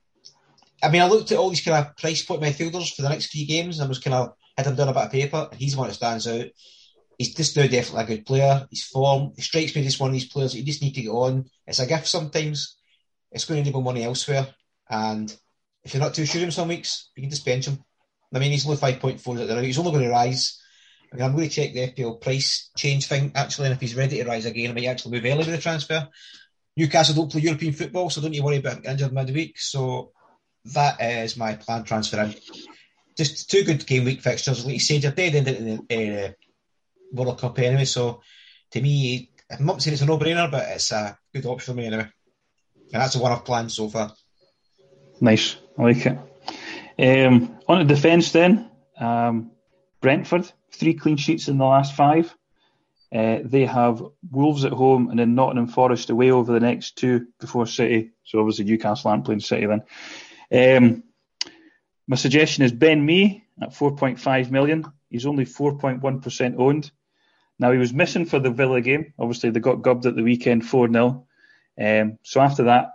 Speaker 4: I mean, I looked at all these kind of price point midfielders for the next three games and I was kind of, had him done a bit of paper, and he's the one that stands out. He's just now definitely a good player. His form, he strikes me as just one of these players that you just need to get on. It's a gift sometimes. It's going to enable money elsewhere. And if you're not too sure him some weeks, you can just bench him. I mean, he's only five point four at the now. He's only going to rise. I mean, I'm going to check the F P L price change thing, actually, and if he's ready to rise again, I might actually move early with the transfer. Newcastle don't play European football, so don't you worry about injured midweek. So that is my planned transfer in. Just two good game week fixtures. Like you said, you're dead into the uh, World Cup anyway, so to me, I'm not saying it's a no-brainer, but it's a good option for me anyway. And that's the one I've planned so far.
Speaker 5: Nice, I like it. Um, on the defence then, um, Brentford, three clean sheets in the last five. Uh, they have Wolves at home and then Nottingham Forest away over the next two before City. So obviously Newcastle aren't playing City then. Um, my suggestion is Ben Mee at four point five million. He's only four point one percent owned. Now, he was missing for the Villa game. Obviously, they got gubbed at the weekend four nil. Um, so after that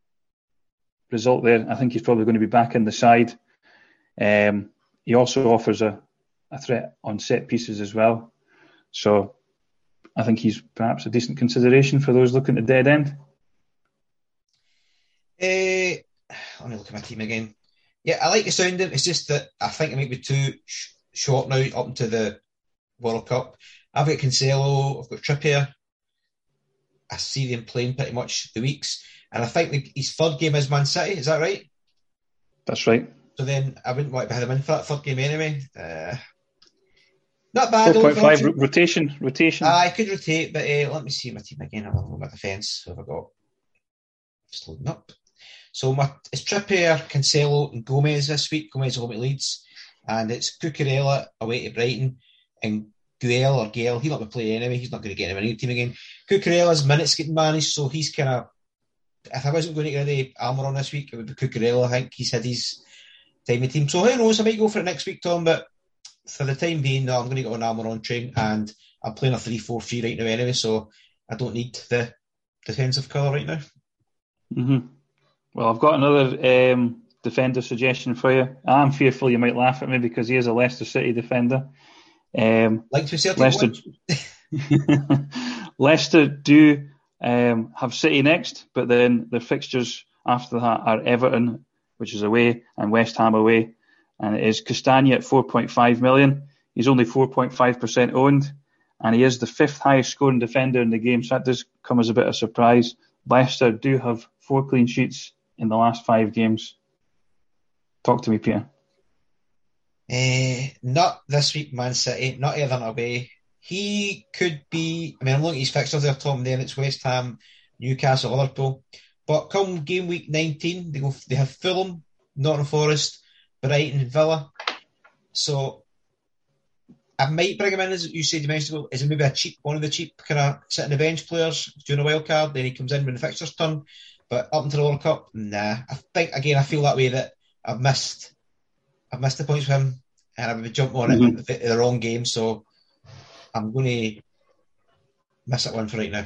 Speaker 5: result there, I think he's probably going to be back in the side. Um, he also offers a, a threat on set pieces as well. So I think he's perhaps a decent consideration for those looking at dead end.
Speaker 4: Uh, let me look at my team again. Yeah, I like the sound of it. It's just that I think it might be too sh- short now up into the World Cup. I've got Cancelo, I've got Trippier. I see them playing pretty much the weeks. And I think the, his third game is Man City, is that right?
Speaker 5: That's right.
Speaker 4: So then I wouldn't want to have him in for that third game anyway. Uh, not bad.
Speaker 5: four point five rotation. rotation.
Speaker 4: Uh, I could rotate, but uh, let me see my team again. I'll look at my defence. Who have I got? Just loading up. So my it's Trippier, Cancelo, and Gomez this week. Gomez home at Leeds, and it's Cucurella away to Brighton, and Guel or Gale. He's not going to play anyway. He's not going to get in a new team again. Cucurella's minutes getting managed, so he's kind of. If I wasn't going to get rid of Almiron this week, it would be Cucurella. I think he's had his time of team. So who knows? I might go for it next week, Tom. But for the time being, no, I'm going to go on Almiron train, and I'm playing a three four three right now anyway, so I don't need the defensive colour right now.
Speaker 5: Mm-hmm. Well, I've got another um, defender suggestion for you. I'm fearful you might laugh at me because he is a Leicester City defender. Um,
Speaker 4: like to Celtic
Speaker 5: Leicester, Leicester do um, have City next, but then their fixtures after that are Everton, which is away, and West Ham away. And it is Castagna at four point five million. He's only four point five percent owned, and he is the fifth highest scoring defender in the game, so that does come as a bit of a surprise. Leicester do have four clean sheets in the last five games. Talk to me, Peter.
Speaker 4: Uh, not this week, Man City, not Everton away. He could be, I mean, I'm looking at his fixtures there, Tom, then it's West Ham, Newcastle, Liverpool. But come game week nineteen, they go. They have Fulham, Nottingham Forest, Brighton, Villa. So I might bring him in, as you said, you mentioned, is it maybe a cheap, one of the cheap kind of sitting the bench players doing a wild card, then he comes in when the fixtures turn. But up until the World Cup, nah. I think, again, I feel that way that I've missed I've missed the points with him and I've been jumping on mm-hmm. it in the wrong game, so I'm going to miss that one for right now.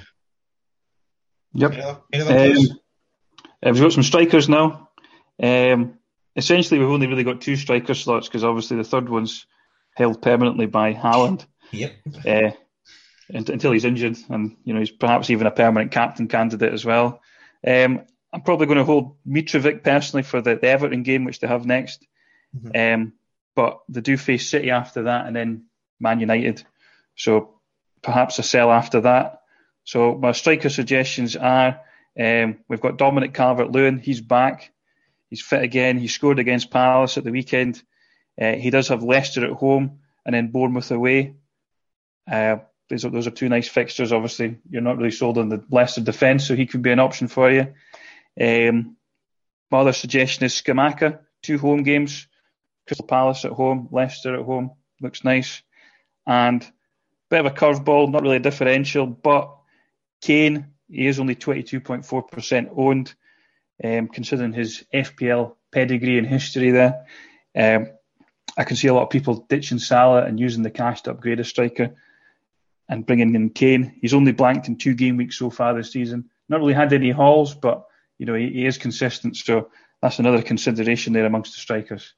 Speaker 5: Yep.
Speaker 4: Any other, any other um,
Speaker 5: we've got some strikers now. Um, essentially, we've only really got two striker slots because obviously the third one's held permanently by Haaland.
Speaker 4: Yep.
Speaker 5: Uh, until he's injured, and you know he's perhaps even a permanent captain candidate as well. Um, I'm probably going to hold Mitrovic personally for the, the Everton game, which they have next. Mm-hmm. Um, but they do face City after that, and then Man United. So perhaps a sell after that. So my striker suggestions are: um, we've got Dominic Calvert-Lewin. He's back. He's fit again. He scored against Palace at the weekend. Uh, he does have Leicester at home and then Bournemouth away. Uh, those are, those are two nice fixtures. Obviously, you're not really sold on the Leicester defence, so he could be an option for you. Um, my other suggestion is Scamacca. Two home games. Crystal Palace at home, Leicester at home. Looks nice. And a bit of a curveball, not really a differential, but Kane, he is only twenty-two point four percent owned, um, considering his F P L pedigree and history there. Um, I can see a lot of people ditching Salah and using the cash to upgrade a striker and bringing in Kane. He's only blanked in two game weeks so far this season. Not really had any hauls, but you know he, he is consistent, so that's another consideration there amongst the strikers.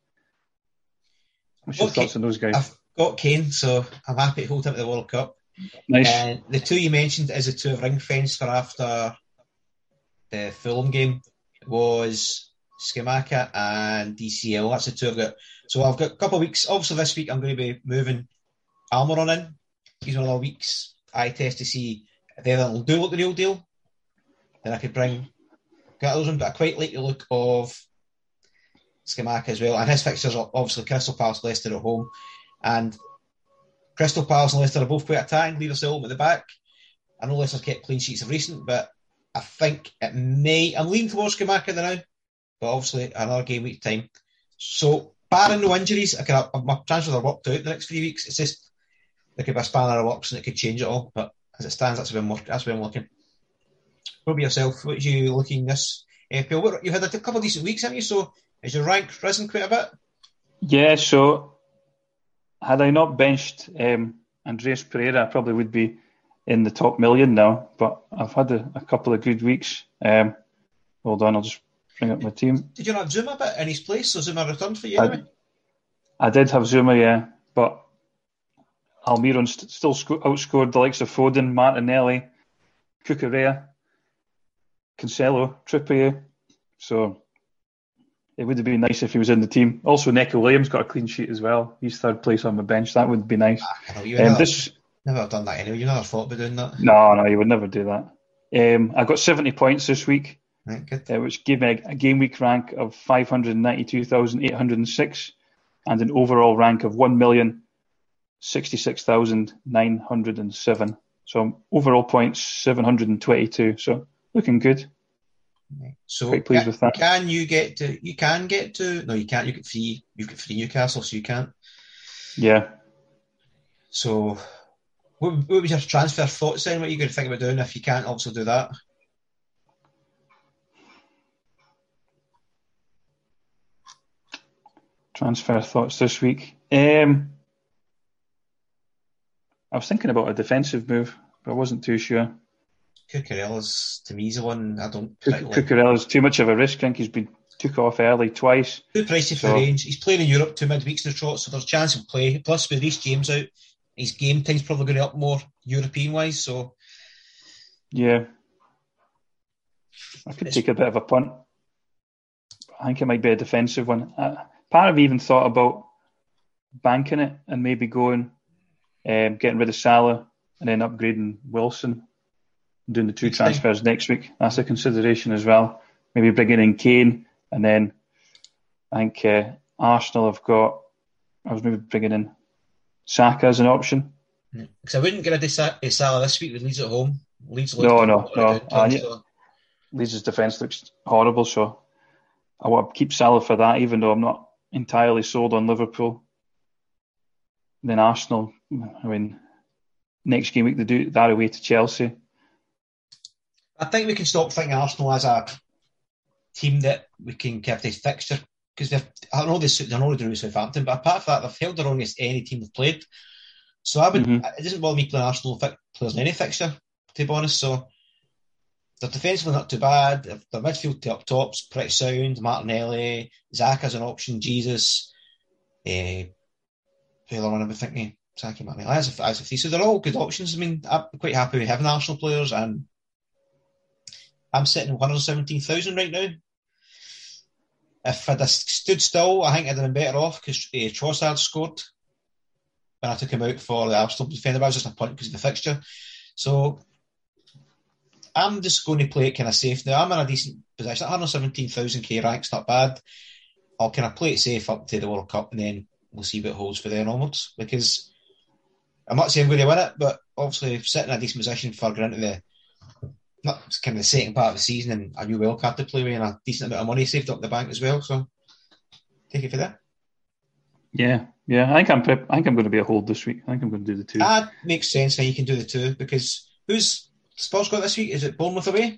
Speaker 5: What's your okay. thoughts on those guys?
Speaker 4: I've got Kane, so I'm happy to hold him to the World Cup.
Speaker 5: Nice.
Speaker 4: Uh, the two you mentioned is the two of ring fence for after the Fulham game was Scamacca and D C L. That's the two I've got. So I've got a couple of weeks. Obviously, this week I'm going to be moving Almiron in. He's one of the weeks I test to see if Everton will do look the real deal. Then I could bring get those in, but I quite like the look of Scamacca as well. And his fixtures are obviously Crystal Palace, Leicester at home. And Crystal Palace and Leicester are both quite attacking, leave us at the back. I know Leicester's kept clean sheets of recent, but I think it may. I'm leaning towards Scamacca now, but obviously another game week time. So, barring no injuries, I can, my transfers are worked out the next three weeks. It's just there could be a spanner of works and it could change it all. But as it stands, that's where I'm, work, that's where I'm looking. What about yourself? What are you looking this F P L? You've had a couple of decent weeks, haven't you? So, has your rank risen quite a bit?
Speaker 5: Yeah, so had I not benched um, Andreas Pereira, I probably would be in the top million now. But I've had a, a couple of good weeks. Um, hold on, I'll just bring up my team.
Speaker 4: Did you not have Zuma a bit in his place? So Zuma returned for you
Speaker 5: I,
Speaker 4: anyway?
Speaker 5: I did have Zuma, yeah. But Almiron st- still sco- outscored the likes of Foden, Martinelli, Cucurella, Cancelo, Trippier. So it would have been nice if he was in the team. Also, Neco Williams got a clean sheet as well. He's third place on the bench. That would be nice.
Speaker 4: Ah, I know, you
Speaker 5: um,
Speaker 4: never,
Speaker 5: this,
Speaker 4: never have done that anyway. You never thought about doing that.
Speaker 5: No, no, you would never do that. Um, I got seventy points this week,
Speaker 4: right, good.
Speaker 5: Uh, which gave me a, a game week rank of five hundred ninety-two thousand eight hundred six and an overall rank of one million sixty-six thousand nine hundred seven. So overall points seven hundred twenty-two. So looking good.
Speaker 4: So
Speaker 5: quite pleased
Speaker 4: can,
Speaker 5: with that.
Speaker 4: Can you get to? You can get to. No, you can't. You get free. You've got free Newcastle, so you can't.
Speaker 5: Yeah.
Speaker 4: So, what, what was your transfer thoughts then? What are you going to think about doing if you can't also do that?
Speaker 5: Transfer thoughts this week. Um, I was thinking about a defensive move, but I wasn't too sure.
Speaker 4: Cucurella's, to me, is the one I don't
Speaker 5: particularly... Cucurella's too much of a risk. I think he's been took off early twice.
Speaker 4: Too pricey for
Speaker 5: so...
Speaker 4: the range. He's playing in Europe two midweeks in the trot, so there's a chance of play. Plus, with Reece James out, his game time's probably going to up more European-wise, so...
Speaker 5: Yeah. I could it's... take a bit of a punt. I think it might be a defensive one. Uh, part of me even thought about banking it and maybe going, um, getting rid of Salah and then upgrading Wilson. Doing the two Next transfers time. next week. That's a consideration as well. Maybe bringing in Kane, and then I think uh, Arsenal have got. I was maybe bringing in Saka as an option.
Speaker 4: Because yeah. I wouldn't get rid of Salah this week with Leeds at home. Leeds
Speaker 5: no, no, no. Uh, so. Leeds' defence looks horrible, so I want to keep Salah for that, even though I'm not entirely sold on Liverpool. And then Arsenal. I mean, next game week they do that away to Chelsea.
Speaker 4: I think we can stop thinking Arsenal as a team that we can keep this fixture, because I know this, they're not doing with Southampton, but apart from that, they've held their own against any team they've played. So I would, mm-hmm. it doesn't bother me playing Arsenal players in any fixture, to be honest. So they're defensively not too bad. Their midfield to up top's pretty sound. Martinelli, Xhaka's an option. Jesus, uh, who other one am I thinking? Saki, Martinelli, as a, as a so they're all good options. I mean, I'm quite happy with having Arsenal players, and I'm sitting at one hundred seventeen thousand right now. If I'd have stood still, I think I'd have been better off because uh, Trossard scored when I took him out for the Arsenal defender. I was just a punt because of the fixture. So I'm just going to play it kind of safe now. I'm in a decent position. one hundred seventeen thousand K rank's not bad. I'll kind of play it safe up to the World Cup, and then we'll see what it holds for then onwards. Because I'm not saying I'm going to win it, but obviously sitting in a decent position for granted the not kind of the second part of the season and a new wild card to play with and a decent amount of money saved up in the bank as well. So take it for that.
Speaker 5: Yeah, yeah. I think I'm prep- I think I'm going to be a hold this week. I think I'm going to do the two.
Speaker 4: That makes sense how you can do the two, because who's Spurs got this week? Is it Bournemouth away?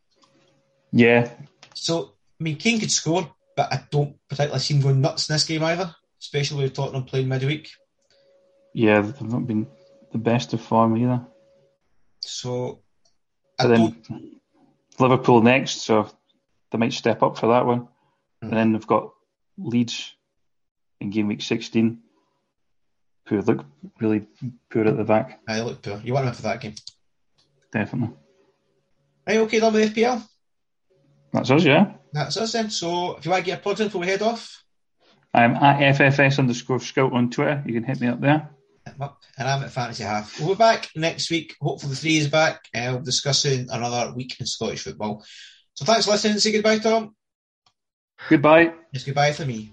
Speaker 5: Yeah.
Speaker 4: So, I mean, Kane could score, but I don't particularly see him going nuts in this game either, especially with Tottenham playing midweek.
Speaker 5: Yeah, they've not been the best of form either.
Speaker 4: So,
Speaker 5: I but then don't... Liverpool next, so they might step up for that one. Mm-hmm. And then they've got Leeds in game week sixteen, who look really poor at the back.
Speaker 4: I look poor. You want them for that game?
Speaker 5: Definitely.
Speaker 4: Are you okay done with F P L?
Speaker 5: That's us, yeah.
Speaker 4: That's us then. So if you want to get your plugs in before we head off.
Speaker 5: I'm at F F S underscore scout on Twitter. You can hit me up there.
Speaker 4: Up, and I'm at Fantasy Half. We'll be back next week. Hopefully the three is back and we'll be discussing another week in Scottish football. So thanks for listening. Say goodbye, Tom.
Speaker 5: Goodbye.
Speaker 4: It's goodbye for me.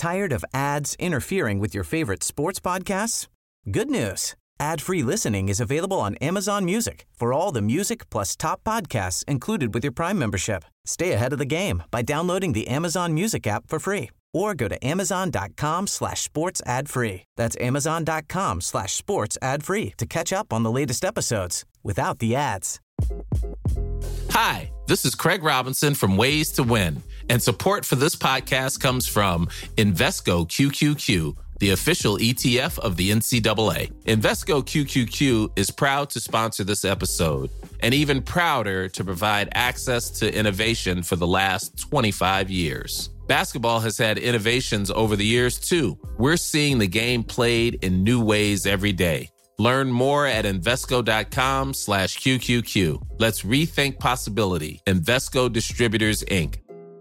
Speaker 1: Tired of ads interfering with your favorite sports podcasts? Good news. Ad-free listening is available on Amazon Music for all the music plus top podcasts included with your Prime membership. Stay ahead of the game by downloading the Amazon Music app for free or go to amazon.com slash sports ad free. That's amazon.com slash sports ad free to catch up on the latest episodes without the ads.
Speaker 9: Hi, this is Craig Robinson from Ways to Win, and support for this podcast comes from Invesco Q Q Q, the official E T F of the N C double A. Invesco Q Q Q is proud to sponsor this episode, and even prouder to provide access to innovation for the last twenty-five years. Basketball has had innovations over the years, too. We're seeing the game played in new ways every day. Learn more at Invesco.com slash QQQ. Let's rethink possibility. Invesco Distributors, Incorporated.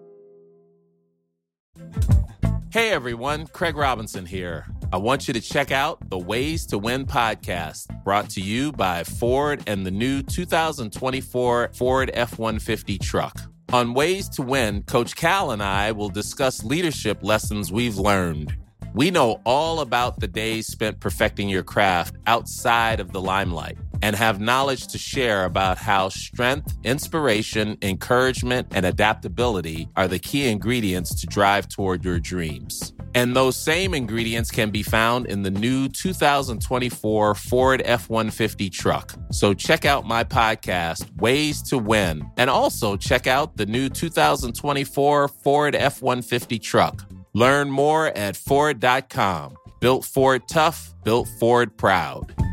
Speaker 9: Hey everyone, Craig Robinson here. I want you to check out the Ways to Win podcast, brought to you by Ford and the new two thousand twenty-four Ford F one fifty truck. On Ways to Win, Coach Cal and I will discuss leadership lessons we've learned. We know all about the days spent perfecting your craft outside of the limelight and have knowledge to share about how strength, inspiration, encouragement, and adaptability are the key ingredients to drive toward your dreams. And those same ingredients can be found in the new two thousand twenty-four Ford F one fifty truck. So check out my podcast, Ways to Win, and also check out the new two thousand twenty-four Ford F one fifty truck. Learn more at Ford dot com. Built Ford tough, built Ford proud.